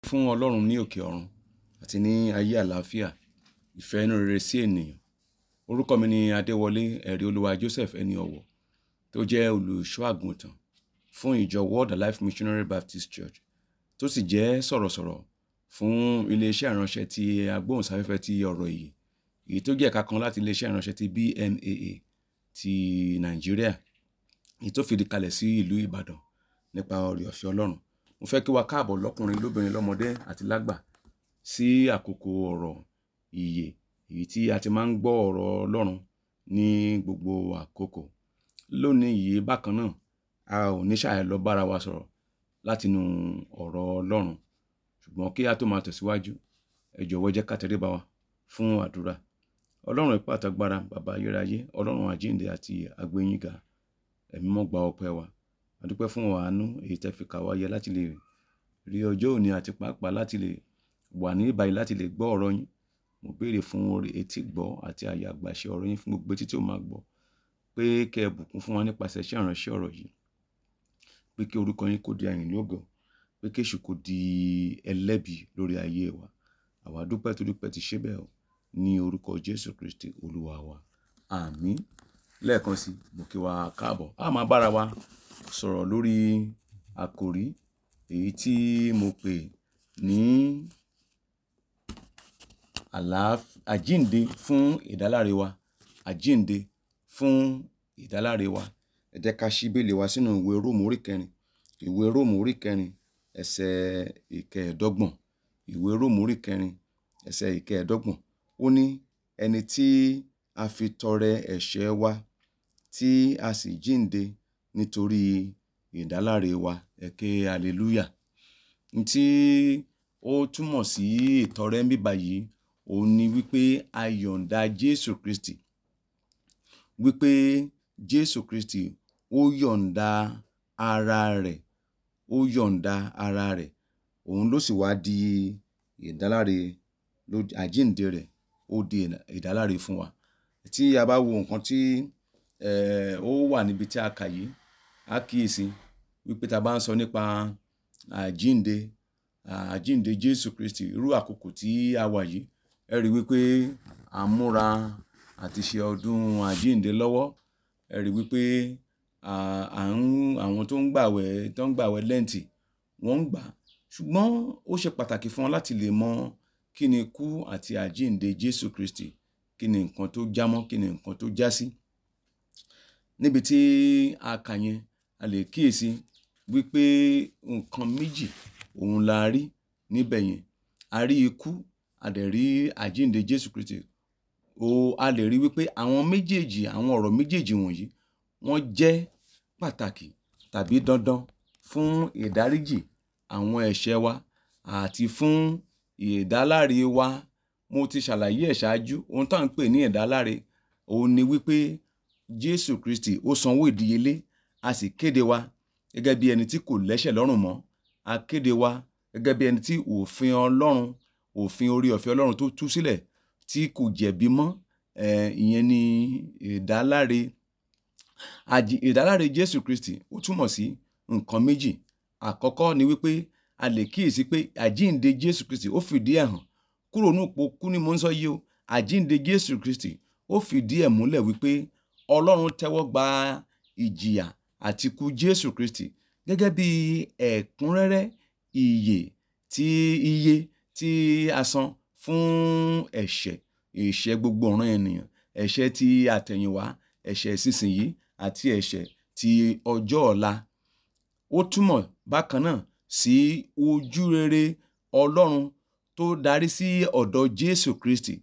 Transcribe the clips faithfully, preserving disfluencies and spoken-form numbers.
Fún Ọlọ́run ní òkè ọ̀run àti ní ayé àlàáfíà, ìfẹ́ inú rere sí ènìyàn. Orúkọ mi ni Adéwọlé ẹ̀rí olúwa Joseph ẹni ọ̀wọ̀ tó jẹ́ olùṣọ́ àgùntàn fún ìjọ World Alive Missionary Baptist Church tó sì jẹ́ sọ̀rọ̀sọ̀rọ̀ fún iléeṣẹ́ ìránṣẹ́ ti agbóhùnsáfẹ́fẹ́ ti ọ̀rọ̀ ìyè, èyí tó jẹ́ ẹ̀ka kan láti iléeṣẹ́ ìránṣẹ́ ti B M A A ti Nàìjíríà, èyí tó fìdí kalẹ̀ sí ìlú Ìbàdàn nípa oore ọ̀fẹ́ Ọlọ́run. Mo fẹ́ kí wa káàbọ̀ lọ́kùnrin lóbìnrin lọ́mọdé àti lágbà sí àkókò ọ̀rọ̀ ìyè, èyí tí a ti máa ń gbọ́ ọ̀rọ̀ Ọlọ́run ní gbogbo àkókò. Lónìí yìí bákan náà, a ò ní ṣàì lọ bára wa sọ̀rọ̀ látinú ọ̀rọ̀ Ọlọ́run, ṣùgbọ́n kí a tó máa tẹ̀síwájú, ẹ jọ̀wọ́ jẹ́ ká tẹríba wa fún àdúrà. Ọlọ́run ipá àtàgbára, bàbá ayérayé, Ọlọ́run àjíǹde àti àgbéyìnga, ẹ̀mí mọ́ gba ọpẹ́ wa. A dúpẹ́ fún àánú èyí tẹ́ fi kà wá yẹ láti lè rí ọjọ́ òní àti pàápàá láti lè wà ní ìbàyí láti lè gbọ́ ọ̀rọ̀ yín. Mo béèrè fún oore etí gbọ́ àti àyè àgbàṣe ọ̀rọ̀ yín fún gbogbo etí tí ó máa gbọ́, pé kẹ́ ẹ bùkún fún wa nípasẹ̀ iṣẹ́ ìránṣẹ́ ọ̀rọ̀ yìí, pé kí orúkọ yín kó di àyìn ní ògo, pé kí èṣù kó di ẹlẹ́bi lórí ayé wa. Àwa dúpẹ́ tó dúpẹ́ ti ṣe bẹ́ẹ̀ o, ní orúkọ Jésù Kristi Olúwa wa. Àmín. Lẹ́ẹ̀kan sí, mo kí wa káàbọ̀. A máa bára wa sọ̀rọ̀ lórí àkòrí èyí tí mo pè ní àlàáfíà àjíǹde fún ìdáláre wa, àjíǹde fún ìdáláre wa. Ẹ jẹ́ ká ṣí Bíbélì wa sínú ìwé Róòmù orí kẹrin, ìwé Róòmù orí kẹrin ẹsẹ̀ ìkẹẹ̀ẹ́dọ́gbọ̀n, ìwé Róòmù orí kẹrin ẹsẹ̀ ìkẹẹ̀ẹ́dọ́gbọ̀n. Ó ní ẹni tí a fi tọrẹ ẹ̀ṣẹ̀ wa tí a sì jíǹde nítorí ìdáláre wa. Ẹ ké hallelujah. Ní tí ó túmọ̀ sí ìtọrẹ ń bíbá yìí, òun ni wípé a yọ̀ǹda Jésù Kristi, wípé Jésù Kristi ó yọ̀ǹda ara rẹ̀, ó yọ̀ǹda ara rẹ̀, òun ló sì wá di ìdáláre, àjíǹde rẹ̀ ó di ìdáláre fún wa. Tí a bá wo nǹkan tí eh, ó wà níbi tí a kà yìí, a kíyèsí wípé tá a bá ń sọ nípa àjíǹde, àjíǹde Jésù Kristi, irú àkókò tí a wà yìí, ẹ rí wípé à ń múra àti ṣe ọdún àjíǹde lọ́wọ́. Ẹ rí wípé à ń àwọn tó ń gbàwẹ̀ tó ń gbàwẹ̀ lẹ́ǹtì wọ́n ń gbà, ṣùgbọ́n ó ṣe pàtàkì fún wọn láti lè mọ kí ni ikú àti àjíǹde Jésù Kristi, kí ni nǹkan tó jámọ́, kí ni nǹkan tó já sí. Níbi tí a kà yẹn, a lè kíyèsí wípé nǹkan méjì òun la rí níbẹ̀ yẹn. A rí ikú, a dẹ̀ rí àjíǹde Jésù Kristi. O a lè rí wípé àwọn méjèèjì, àwọn ọ̀rọ̀ méjèèjì wọ̀nyí, wọ́n jẹ́ pàtàkì tàbí dandan fún ìdáríjì àwọn ẹ̀ṣẹ̀ wa àti fún ìdáláre wa. Mo ti ṣàlàyé ẹ̀ ṣáájú, ohun tá à ń pè ní ìdáláre, òun ni wípé Jésù Kristi ó sanwó ìdíyelé, a sì kéde wa gẹ́gẹ́ bí ẹni tí kò lẹ́ṣẹ̀ lọ́rùn mọ́. A kéde wa gẹ́gẹ́ bí ẹni tí òfin Ọlọ́run, òfin oore ọ̀fẹ́ Ọlọ́run tó tú sílẹ̀ tí kò jẹ̀bi mọ́. Eh, ìyẹn ni ìdáláre. Àjí, ìdáláre Jésù Kristi ó túmọ̀ sí nǹkan méjì. Àkọ́kọ́ ni wípé a lè kíyèsí pé àjíǹde Jésù Kristi ó fìdí ẹ̀ hàn kúrò ní ipò kú ni mo ń sọ yìí o. Àjíǹde Jésù Kristi ó fìdí ẹ̀ múlẹ̀ wípé Ọlọ́run tẹ́wọ́ gba ìjìyà àti ikú Jésù Kristi gẹ́gẹ́ bí ẹ̀kúnrẹ́rẹ́ ìyè tí iye tí a san fún ẹ̀ṣẹ̀, ẹ̀ṣẹ̀ gbogbo ọ̀ràn ènìyàn, ẹ̀ṣẹ̀ ti àtẹ̀yìnwá, ẹ̀ṣẹ̀ ìsinsìnyí àti ẹ̀ṣẹ̀ ti ọjọ́ ọ̀la. Ó túmọ̀ bákan náà sí ojú rere Ọlọ́run tó darí sí ọ̀dọ̀ Jésù Kristi.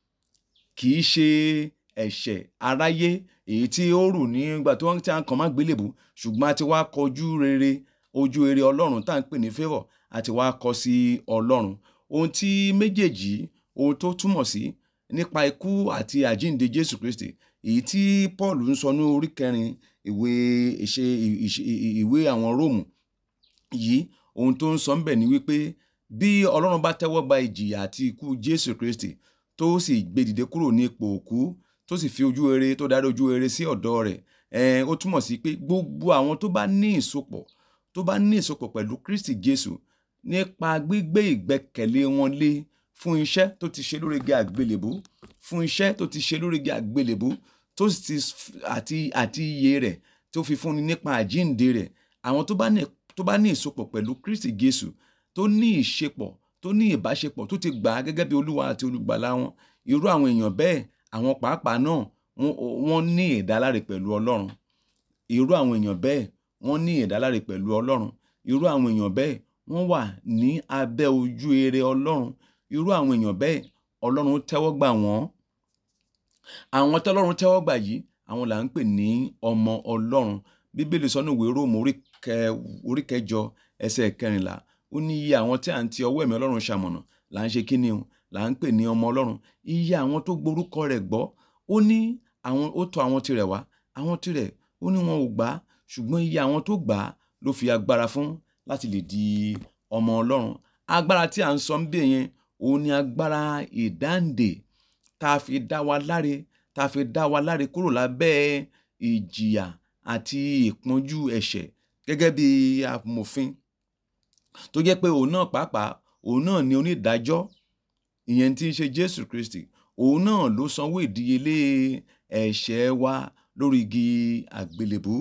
Kì í ṣe ẹ̀ṣẹ̀ aráyé èyí tí ó rù nígbà tí wọ́n ti à ń kàn má gbélébùú, ṣùgbọ́n a ti wá kọjú rere, ojú rere Ọlọ́run tá à ń pè ní favour, a ti wá kọ sí Ọlọ́run. Ohun tí méjèèjì, ohun tó túmọ̀ sí nípa ikú àti àjíǹde Jésù Kristi, èyí tí Paul ń sọ ní orí kẹrin ìwé ìṣe ìwé àwọn Róòmù yìí, ohun tó ń sọ ńbẹ̀ ni wípé bí Ọlọ́run bá tẹ́wọ́ gba ìjìyà àti ikú Jésù Kristi tó sì gbé dìde kúrò ní ipò òkú, tó sì fi ojú rere, tó darí ojú rere sí ọ̀dọ̀ rẹ̀, eh, ó túmọ̀ sí pé gbogbo àwọn tó bá ní ìsopọ̀, tó bá ní ìsopọ̀ pẹ̀lú Kristi Jésù, nípa gbígbé ìgbẹ́kẹ̀lé wọn lé fún iṣẹ́ tó ti ṣe lórí igi àgbélébú fún iṣẹ́ tó ti ṣe lórí igi àgbélébú tó sì ti àti àti iye rẹ̀ tó fi fúnni nípa àjíǹde rẹ̀. Àwọn tó bá ní tó bá ní ìsopọ̀ pẹ̀lú Kristi Jésù, tó ní ìṣepọ̀, tó ní ìbáṣepọ̀, tó ti gbà á gẹ́gẹ́ bí Olúwa àti Olùgbàlà wọn, irú àwọn èèyàn bẹ́ẹ̀, àwọn pàápàá náà wọ́n ní ìdáláre pẹ̀lú Ọlọ́run. Irú àwọn èèyàn bẹ́ẹ̀ wọ́n ní ìdáláre pẹ̀lú Ọlọ́run. Irú àwọn èèyàn bẹ́ẹ̀ wọ́n wà ní abẹ́ ojú rere Ọlọ́run. Irú àwọn èèyàn bẹ́ẹ̀ Ọlọ́run tẹ́wọ́ gbà wọ́n. Àwọn tí Ọlọ́run tẹ́wọ́ gbà yìí, àwọn là ń pè ní ọmọ Ọlọ́run. Bíbélì sọ nínú ìwé Róòmù orí kẹjọ ẹsẹ̀ kẹrìnlá, ó ní iye àwọn tí à ń ti ọwọ́ ẹ̀mí Ọlọ́run ṣamọ̀nà là ń ṣe kíni o, là ń pè ní ọmọ Ọlọ́run. Iye àwọn tó gborúkọ rẹ̀ gbọ́, ó ní àwọn ó tọ̀ àwọn tirẹ̀ wá, àwọn tirẹ̀ ó ní wọn ò gbà á, ṣùgbọ́n iye àwọn tó gbà á ló fi agbára fún láti lè di ọmọ Ọlọ́run. Agbára tí à ń sọ ń bẹ̀ yẹn, òun ni agbára ìdáǹdè tá a fi dá wa láre, tá a fi dá wa láre kúrò lábẹ́ ìjìyà àti ìpọ́njú ẹ̀ṣẹ̀ gẹ́gẹ́ bí amòfin tó jẹ́ pé òun náà pàápàá, òun náà ni onídàájọ́, ìyẹn tí ń ṣe Jésù Kristi. Òun náà ló sanwó ìdíyelé ẹ̀ṣẹ̀ wa lórí igi àgbélébú.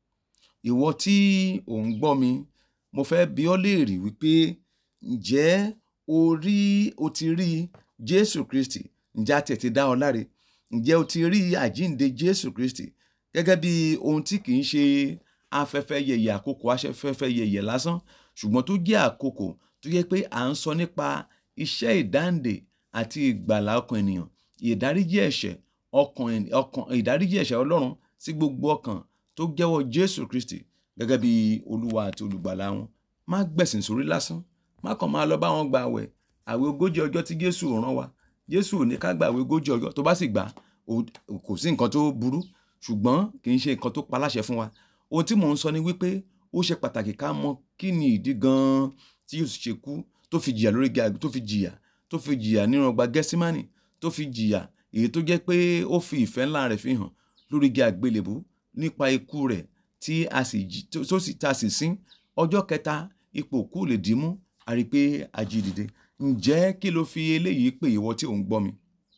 Ìwọ tí ò ń gbọ́ mi, mo fẹ́ bi ọ́ léèrè wípé ǹjẹ́ o rí o ti rí Jésù Kristi? Ǹjẹ́ a tiẹ̀ ti dá ọ láre? Ǹjẹ́ o ti rí àjíǹde Jésù Kristi gẹ́gẹ́ bí ohun tí kì í ṣe afẹ́fẹ́ yẹ̀yẹ̀, àkókò afẹ́fẹ́ yẹ̀yẹ̀ lásán, ṣùgbọ́n tó jẹ́ àkókò tó yẹ pé à ń sọ nípa iṣẹ́ ìdáǹdè àti ìgbàlà ọkàn ènìyàn, ìdáríjì ẹ̀ṣẹ̀ ọkàn ọkàn ìdáríjì ẹ̀ṣẹ̀ Ọlọ́run sí gbogbo ọkàn tó jẹ́wọ́ Jésù Kristi gẹ́gẹ́ bí Olúwa àti Olùgbàlà wọn. Má gbẹ̀sìn sórí lásán, má kàn máa lọ bá wọn gba àwẹ̀ àwẹ̀ ogójì ọjọ́ tí Jésù rán wa. Jésù ò ní ká gba àwẹ̀ ogójì ọjọ́, tó bá sì gbà kò sí nǹkan tó burú, ṣùgbọ́n kì í ṣe nǹkan tó paláṣẹ fún wa. Ohun tí mò ń sọ ni wípé ó ṣe pàtàkì ká mọ kí ni ìdí gan-an tí Jésù ṣe kú, tó fi jìyà lórí igi àgbélébú, tó fi jìyà tó fi jìyà nínú ọgbà Gẹ́símánì, tó fi jìyà èyí tó jẹ́ pé ó fi ìfẹ́ ńlá rẹ̀ fi hàn lórí igi àgbélébú nípa ikú rẹ̀ tí a sì tó sì ta sì sín. Ọjọ́ kẹta ipò òkú lè dì mú, a rí i pé a jí dìde. Ǹjẹ́ kí ló fi eléyìí pè ìwọ tí ò ń gbọ́ mi?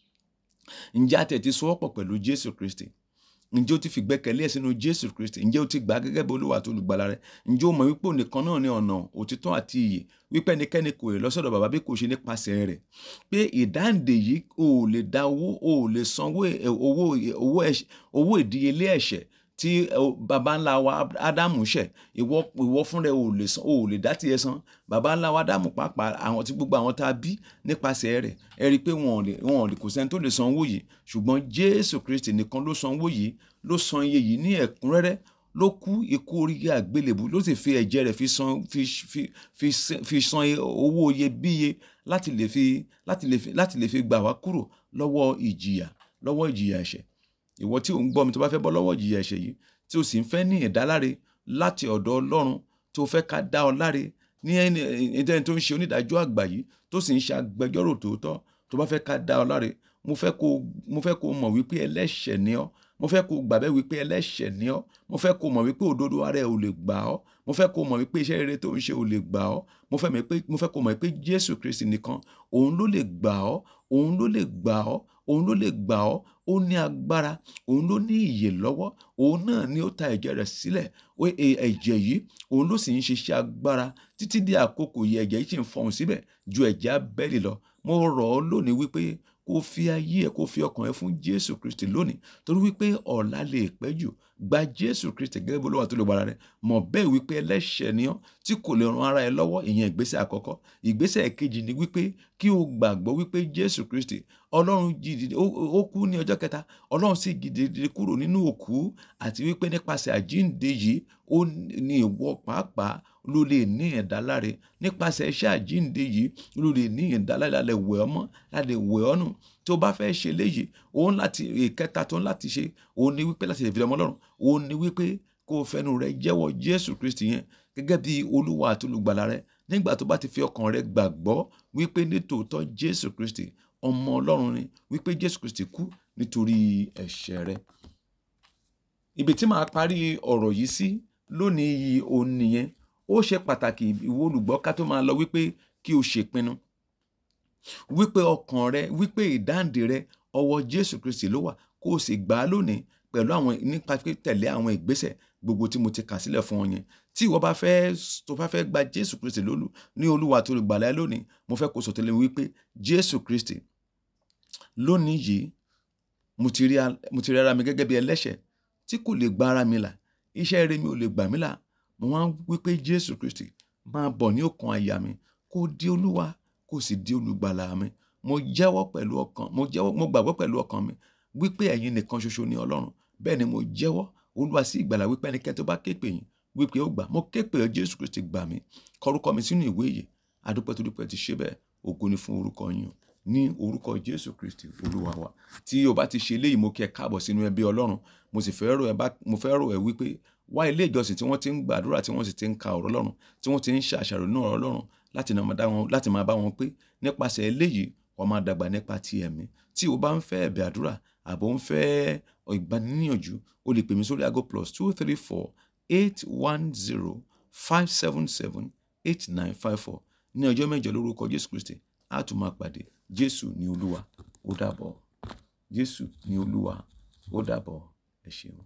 Ǹjẹ́ a tẹ̀ ti sowọ́pọ̀ pẹ̀lú Jésù Kristi? Ǹjẹ́ o ti fi ìgbẹ́kẹ̀lé ẹ sínú Jésù Kristi? Ǹjẹ́ o ti gbà á gẹ́gẹ́ bí Olúwa àti Olùgbàlà rẹ? Ǹjẹ́ o mọ̀ wípé òun nìkan náà ni ọ̀nà, òtítọ́ àti ìyè, wípé ẹnikẹ́ni kò lè lọ sọ́dọ̀ Baba bí kò ṣe nípasẹ̀ rẹ̀? Pé ìdáǹdè yìí o ò lè dá owó, o ò lè san owó owó owó ìdíyelé ẹ̀ṣẹ̀ tí baba ńlá wa Ádámù ṣẹ̀. Ìwọ ìwọ fún rẹ o ò lè san, o ò lè dá tiẹ̀ san. Baba ńlá wa Ádámù pàápàá, àwọn tí gbogbo àwọn tá a bí nípasẹ̀ rẹ̀, ẹ rí i pé wọn ò lè wọn ò lè kò sẹ́ni tó lè san owó yìí, ṣùgbọ́n Jésù Kristi nìkan ló san owó yìí, ló san iye yìí ní ẹ̀kúnrẹ́rẹ́, ló kú ikú orí àgbélébù, ló sì fi ẹ̀jẹ̀ rẹ̀ fi san fi fi fi fi san owó iyebíye láti lè fi láti lè fi láti lè fi gbà wá kúrò lọ́wọ́ ìjìyà lọ́wọ́ ìjìyà ẹ̀ṣẹ̀. Ìwọ tí ò ń gbọ́ mi, tó bá fẹ́ bọ́ lọ́wọ́ ìjìyà ẹ̀ṣẹ̀ yìí, tí o sì ń fẹ́ ní ìdáláre láti ọ̀dọ̀ Ọlọ́run, tó fẹ́ ká dá ọ láre ní ẹni ẹni tó ń ṣe onídàájọ́ àgbà yìí, tó sì ń ṣe agbẹjọ́rò tòótọ́, tó bá fẹ́ ká dá ọ láre, mo fẹ́ kó mo fẹ́ kó mọ̀ wípé ẹlẹ́ṣẹ̀ ni ọ́. Mo fẹ́ kó gbàgbé wípé ẹlẹ́ṣẹ̀ ni ọ́. Mo fẹ́ kó mọ̀ wípé òdodo ara ẹ ò lè gbà ọ́. Mo fẹ́ kó mọ̀ wípé iṣẹ́ rere tó ń ṣe ò lè gbà ọ́. Mo fẹ́ mọ̀ pé mo fẹ́ kó mọ̀ wípé Jésù Kristi nìkan, òun ló lè gbà ọ́, òun ló lè gbà ọ́, òun ló lè gbà ọ́. Ó ní agbára, òun ló ní ìyè lọ́wọ́, òun náà ni ó ta ẹ̀jẹ̀ rẹ̀ sílẹ̀. Ẹ̀jẹ̀ yìí, òun ló sì ń ṣiṣẹ́ agbára títí di àkókò yìí. Ẹ̀jẹ̀ yìí sì ń fọhùn síbẹ̀ ju ẹ̀jẹ̀ Ábẹ́lì lọ. Mo rọ̀ ọ́ lónìí wípé kó fi ayé ẹ, kó fi ọkàn ẹ fún Jésù Kristi lónìí, torí wípé ọ̀la lè pẹ́ jù. Gba Jésù Kristi gẹ́gẹ́ bí Olúwa àti Olùgbàlà rẹ. Mọ̀ bẹ́ẹ̀ wípé ẹlẹ́ṣẹ̀ ni ọ́ tí kò lè ran ara ẹ lọ́wọ́. Ìyẹn ìgbésẹ̀ àkọ́kọ́. Ìgbésẹ̀ kejì ni wípé kí o gbàgbọ́ wípé Jésù Kristi, Ọlọ́run jí dìde, ó kú ní ọjọ́ kẹta, Ọlọ́run sì jí dìde kúrò nínú òkú, àti wípé nípasẹ̀ àjíǹde yìí, ó ní ìwọ pàápàá ló lè ní ìdáláre. Nípasẹ̀ iṣẹ́ àjíǹde yìí ló lè ní ìdáláre, la lè wẹ̀ ọ́ mọ́, la lè wẹ̀ ọ́ nù. Tó bá fẹ́ ṣe léyìí, òun láti ìkẹta tó ń láti ṣe, òun ni wípé láti lè fi ọmọ Ọlọ́run, òun ni wípé kó o fẹnu rẹ jẹ́wọ́ Jésù Kristi yẹn gẹ́gẹ́ bí Olúwa àti Olùgbàlà rẹ. Nígbà tó bá ti fi ọkàn rẹ gbàgbọ́ wípé nítòótọ́ Jésù Kristi ọmọ Ọlọ́run ni, wípé Jésù Kristi kú nítorí ẹ̀ṣẹ̀ rẹ. Ibi tí màá parí ọ̀rọ̀ yìí sí lónìí yìí òun nìyẹn. ó ṣe pàtàkì ìwọ olùgbọ́ ká tó máa lọ wípé kí o ṣèpinnu wípé ọkàn rẹ, wípé ìdáǹdè rẹ ọwọ́ Jésù Kristi ló wà, kó o sì gbà á lónìí pẹ̀lú àwọn nípa tẹ̀lé àwọn ìgbésẹ̀ gbogbo tí mo ti kà sílẹ̀ fún ọ yẹn. Tí ìwọ bá fẹ́ tó bá fẹ́ gba Jésù Kristi lólú ní Olúwa tó olùgbàlà ẹ lónìí, mo fẹ́ kó sọtẹ́lẹ̀ wípé Jésù Kristi lónìí yìí mo ti rí mo ti rí ara mi gẹ́gẹ́ bí ẹlẹ́ṣẹ̀ tí kò lè gba ara mi là, iṣẹ́ rere mi ò lè gbà mí là. Mo wá wípé Jésù Kristi máa bọ̀ ní ọkàn àyà mi, kó di Olúwa kó sì di olùgbàlà mi. Mo jẹ́wọ́ pẹ̀lú ọkàn, mo jẹ́wọ́, mo gbàgbọ́ pẹ̀lú ọkàn mi wípé ẹ̀yin nìkan ṣoṣo ni Ọlọ́run. Bẹ́ẹ̀ ni mo jẹ́wọ́ Olúwa sí ìgbàlà wípé ẹnikẹ́ni tó bá ké pè yín wípé ó gbà. Mo ké pè ọ́ Jésù Kristi, gbà mí, kọ orúkọ mi sínú ìwé ìyè. Adúpẹ́ tó dúpẹ́ ti ṣe bẹ́ẹ̀, ògo ni fún orúkọ yín ní orúkọ Jésù Kristi Olúwa wa. Tí o bá ti ṣe eléyìí, mo kí ẹ káàbọ̀ sínú ẹbí Ọlọ́run. Mo sì fẹ́ rọ̀ ẹ́ bá mo fẹ́ rọ̀ ẹ́ wípé wá ilé ìjọsìn tí wọ́n ti ń gbàdúrà, tí wọ́n sì ti ń ka ọ̀rọ̀ Ọlọ́run, tí wọ́n ti ń ṣe àṣàrò nínú ọ̀rọ̀ Ọlọ́run láti máa dá wọn láti máa bá wọn pé nípasẹ̀ eléyìí wọ́n máa dàgbà nípa ti ẹ̀mí. Tí o bá ń fẹ́ ẹ̀bẹ̀ àdúrà àbò ń fẹ́ ìgbaniníyànjú, o lè pè mí sórí aago plus two three four eight one zero five seven seven eight nine five four. Ní ọjọ́ mẹ́jọ lórúkọ Jésù Kristi a tún máa pàdé. Jésù ni Olúwa, ó dàbọ̀. Jésù ni Olúwa, ó dàbọ̀. Ẹ ṣeun.